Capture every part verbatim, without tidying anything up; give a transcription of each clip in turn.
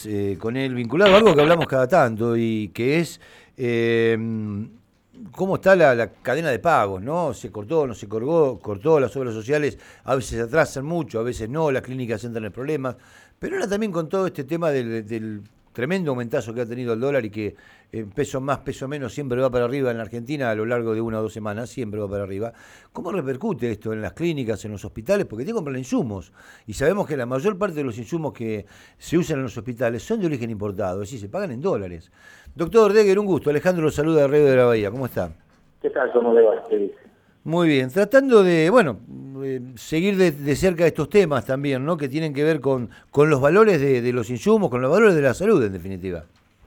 Eh, con él vinculado a algo que hablamos cada tanto y que es eh, cómo está la, la cadena de pagos, ¿no? Se cortó, no se cortó, cortó, las obras sociales a veces se atrasan mucho, a veces no, las clínicas entran en problemas, pero ahora también con todo este tema del, del tremendo aumentazo que ha tenido el dólar y que eh, peso más, peso menos siempre va para arriba en la Argentina a lo largo de una o dos semanas, siempre va para arriba. ¿Cómo repercute esto en las clínicas, en los hospitales? Porque tienen que comprar insumos y sabemos que la mayor parte de los insumos que se usan en los hospitales son de origen importado, es decir, se pagan en dólares. Doctor Degger, un gusto. Alejandro lo saluda de Radio de la Bahía. ¿Cómo está? ¿Qué tal? ¿Cómo le va? ¿Qué dice? Muy bien. Tratando de, bueno, eh, seguir de, de cerca estos temas también, ¿no? Que tienen que ver con, con los valores de, de los insumos, con los valores de la salud, en definitiva.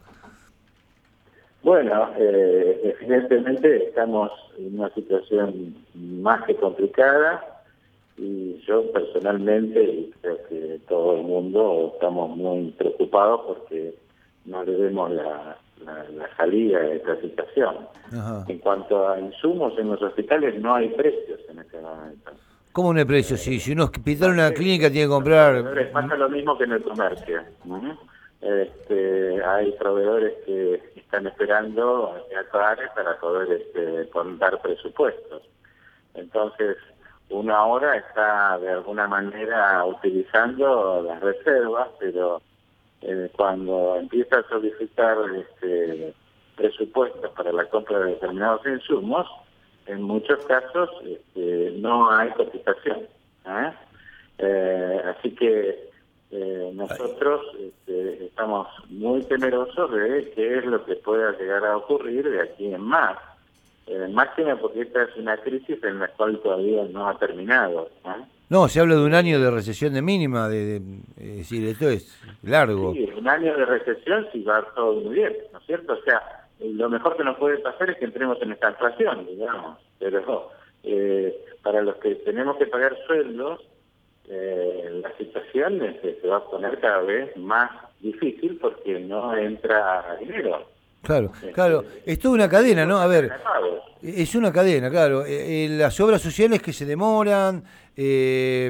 Bueno, eh, evidentemente estamos en una situación más que complicada y yo personalmente, y creo que todo el mundo, estamos muy preocupados porque no le vemos la, la, la salida de esta situación. Ajá. En cuanto a insumos en los hospitales, no hay precios en este momento. ¿Cómo no hay precio? Eh, Si, si uno hospital no hay una precios. clínica tiene que Los comprar... proveedores pasa lo mismo que en el comercio. ¿Mm? Este, hay proveedores que están esperando a que aclare para poder este, dar presupuestos. Entonces, uno ahora está de alguna manera utilizando las reservas, pero eh, cuando empieza a solicitar este, presupuestos para la compra de determinados insumos, en muchos casos este, no hay cotización. ¿eh? Eh, así que eh, nosotros este, estamos muy temerosos de qué es lo que pueda llegar a ocurrir de aquí en más. Eh, máxima porque esta es una crisis en la cual todavía no ha terminado. ¿eh? No, se habla de un año de recesión de mínima, de, de- es decir, esto es largo. Sí, un año de recesión si va todo muy bien, ¿no es cierto? O sea, lo mejor que nos puede pasar es que entremos en esta inflación, digamos, pero eh, para los que tenemos que pagar sueldos, eh, la situación este, se va a poner cada vez más difícil porque no entra dinero. Claro, claro. Este, Es toda una cadena, ¿no? A ver, cadena de pagos. es una cadena, claro. Eh, eh, las obras sociales que se demoran, eh,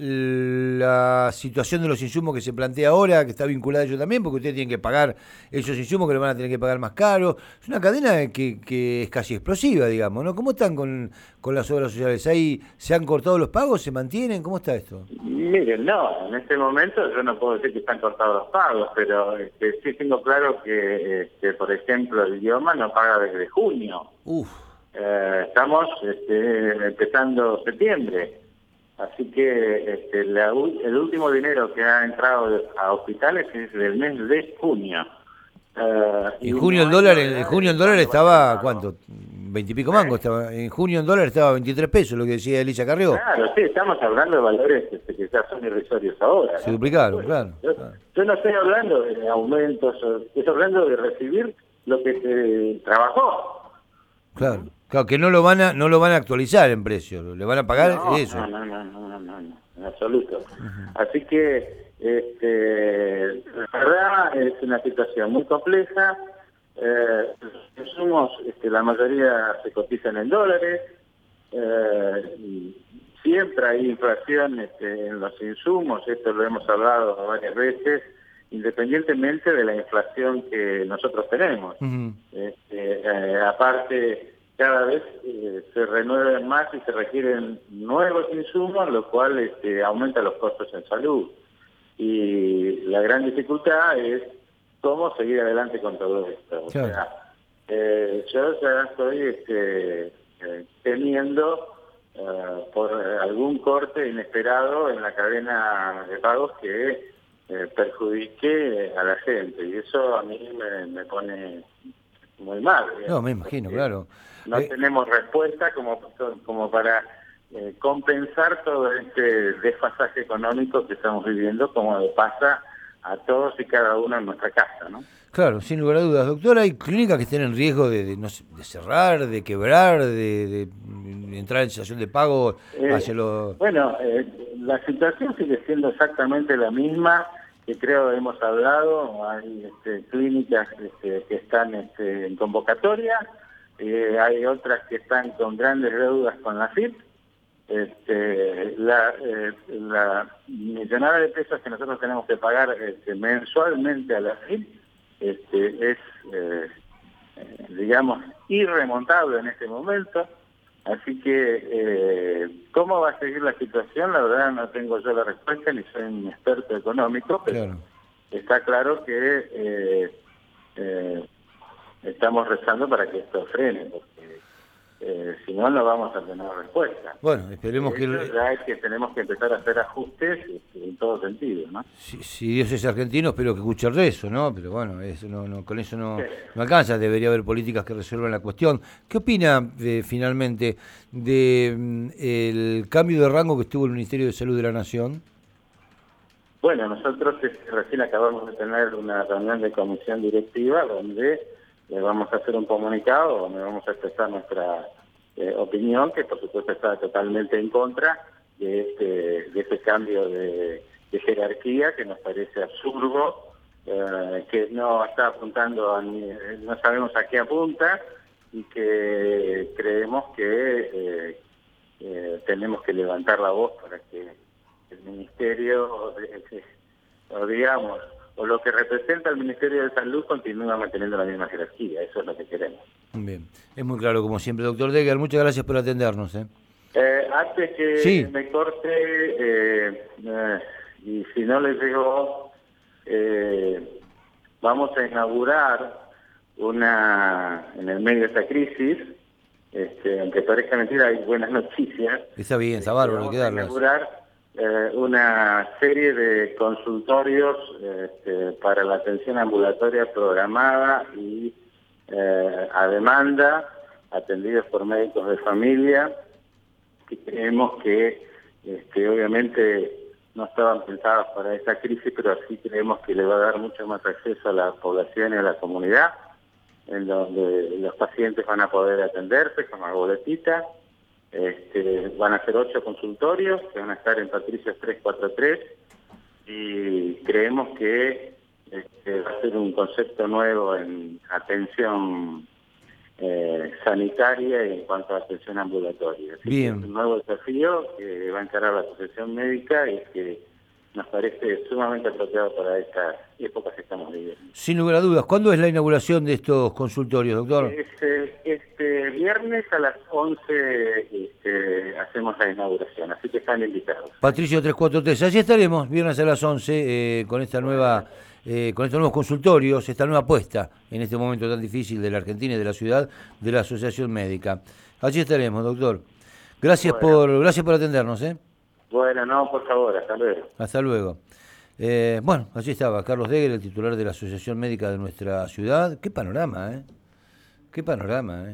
la situación de los insumos que se plantea ahora, que está vinculada a ello también, porque ustedes tienen que pagar esos insumos que lo van a tener que pagar más caro. Es una cadena que, que es casi explosiva, digamos, ¿no? ¿Cómo están con, con las obras sociales? ¿Ahí se han cortado los pagos? ¿Se mantienen? ¿Cómo está esto? Miren, no, en este momento yo no puedo decir que están cortados los pagos, pero este, sí tengo claro que, este, por ejemplo, el idioma no paga desde junio. Uf. Eh, estamos este, empezando septiembre, así que este, la, el último dinero que ha entrado a hospitales es del mes de junio. Eh, En y junio no el hay dólar, en novedades junio de el dólar cuándo va a ser el estaba, pago. ¿cuánto? Veintipico ¿Eh? mangos estaba. En junio el dólar estaba a veintitrés pesos, lo que decía Elisa Carrió. Claro, sí, estamos hablando de valores este, que ya son irrisorios ahora, Se ¿no? duplicaron, Bueno, claro, yo, claro. yo no estoy hablando de aumentos, estoy hablando de recibir lo que se trabajó. Claro, claro, que no lo van a, no lo van a actualizar en precio, le van a pagar No, eso. no, no, no, no, no, no, no, en absoluto. Así que, este, la verdad es una situación muy compleja. Eh, los insumos, este, la mayoría se cotizan en dólares. Eh, y siempre hay inflación este, en los insumos, esto lo hemos hablado varias veces, independientemente de la inflación que nosotros tenemos. Ujú. Este, eh, aparte, cada vez eh, se renuevan más y se requieren nuevos insumos, lo cual este, aumenta los costos en salud. Y la gran dificultad es cómo seguir adelante con todo esto. O Claro. sea, eh, yo ya estoy este, eh, temiendo eh, por algún corte inesperado en la cadena de pagos que eh, perjudique a la gente. Y eso a mí me, me pone muy mal, No, digamos, me imagino, porque claro. no Eh, tenemos respuesta como, como para eh, compensar todo este desfasaje económico que estamos viviendo, como le pasa a todos y cada uno en nuestra casa, ¿no? claro, sin lugar a dudas. Doctor, hay clínicas que estén en riesgo de, de, no sé, de cerrar, de quebrar, de, de entrar en situación de pago hacia Eh, los... bueno, eh, la situación sigue siendo exactamente la misma que creo hemos hablado. Hay este, clínicas este, que están este, en convocatoria, eh, hay otras que están con grandes deudas con la F I P, Este, la, eh, la millonada de pesos que nosotros tenemos que pagar este, mensualmente a la F I P este, es, eh, eh, digamos, irremontable en este momento. Así que, eh, ¿cómo va a seguir la situación? La verdad no tengo yo la respuesta, ni soy un experto económico, pero Claro. está claro que eh, eh, estamos rezando para que esto frene, porque eh, si no, no vamos a tener respuesta. Bueno, esperemos De que... hecho, el- ya es que tenemos que empezar a hacer ajustes este, en todo sentido, ¿no? Si, si Dios es argentino, espero que escuche el rezo, ¿no? Pero bueno, eso no, no, con eso no, Sí. no alcanza, debería haber políticas que resuelvan la cuestión. ¿Qué opina eh, finalmente de mm, el cambio de rango que estuvo el Ministerio de Salud de la Nación? Bueno, nosotros este, recién acabamos de tener una reunión de comisión directiva donde le vamos a hacer un comunicado, donde vamos a expresar nuestra eh, opinión, que por supuesto está totalmente en contra de este, de este cambio de, de jerarquía que nos parece absurdo, eh, que no está apuntando, a ni, no sabemos a qué apunta y que creemos que eh, eh, tenemos que levantar la voz para que el Ministerio, o, de- o digamos, o lo que representa el Ministerio de Salud continúa manteniendo la misma jerarquía. Eso es lo que queremos. Bien, es muy claro como siempre, doctor Deger. Muchas gracias por atendernos. ¿eh? Eh, antes que Sí. me corte, eh, eh, y si no les llegó, eh, vamos a inaugurar una, en el medio de esta crisis, este, aunque parezca mentira, hay buenas noticias. Está bien, está Este, bárbaro, hay vamos que a darlas. inaugurar eh, una serie de consultorios este, para la atención ambulatoria programada y eh, a demanda, atendidos por médicos de familia, que creemos que este, obviamente no estaban pensadas para esta crisis, pero sí creemos que le va a dar mucho más acceso a la población y a la comunidad, en donde los pacientes van a poder atenderse con la boletita. Este, van a ser ocho consultorios que van a estar en Patricios trescientos cuarenta y tres y creemos que este, va a ser un concepto nuevo en atención eh, sanitaria y en cuanto a atención ambulatoria. Así Bien. que es un nuevo desafío que va a encarar la Asociación Médica y que nos parece sumamente apropiado para estas épocas que estamos viviendo. Sin lugar a dudas, ¿cuándo es la inauguración de estos consultorios, doctor? Este, este viernes a las once este, hacemos la inauguración, así que están invitados. Patricio trescientos cuarenta y tres, allí estaremos, viernes a las once, eh, con esta nueva, eh, con estos nuevos consultorios, esta nueva apuesta en este momento tan difícil de la Argentina y de la ciudad, de la Asociación Médica. Allí estaremos, doctor. Gracias Bueno. por, gracias por atendernos, ¿eh? Bueno, no, por favor, hasta luego. Hasta luego. Eh, bueno, allí estaba Carlos Deger, el titular de la Asociación Médica de nuestra ciudad. Qué panorama, ¿eh? Qué panorama, ¿eh?